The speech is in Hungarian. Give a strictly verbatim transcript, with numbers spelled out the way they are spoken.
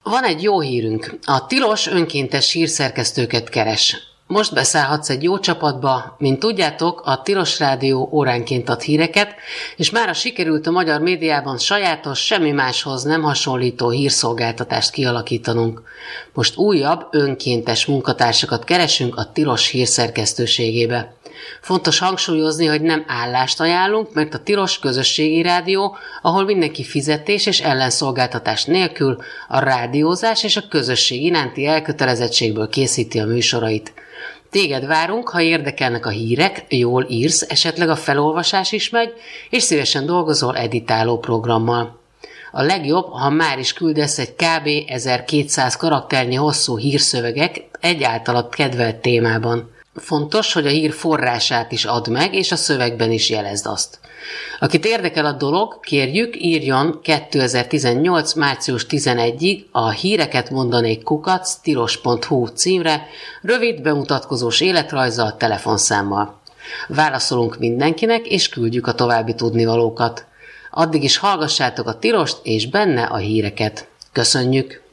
Van egy jó hírünk. A Tilos önkéntes hírszerkesztőket keres. Most beszállhatsz egy jó csapatba, mint tudjátok, a Tilos Rádió óránként ad híreket, és mára sikerült a magyar médiában sajátos, semmi máshoz nem hasonlító hírszolgáltatást kialakítanunk. Most újabb, önkéntes munkatársakat keresünk a Tilos hírszerkesztőségébe. Fontos hangsúlyozni, hogy nem állást ajánlunk, mert a Tilos közösségi rádió, ahol mindenki fizetés és ellenszolgáltatás nélkül a rádiózás és a közösség iránti elkötelezettségből készíti a műsorait. Téged várunk, ha érdekelnek a hírek, jól írsz, esetleg a felolvasás is megy, és szívesen dolgozol editáló programmal. A legjobb, ha már is küldesz egy kb. ezerkétszáz karakternyi hosszú hírszövegek egy általad kedvelt témában. Fontos, hogy a hír forrását is add meg, és a szövegben is jelezd azt. Akit érdekel a dolog, kérjük, írjon kétezer-tizennyolc. március tizenegyedikéig a híreket mondanék kukac tilos pont hu címre, rövid bemutatkozós életrajzzal, telefonszámmal. Válaszolunk mindenkinek, és küldjük a további tudnivalókat. Addig is hallgassátok a Tilost, és benne a híreket. Köszönjük!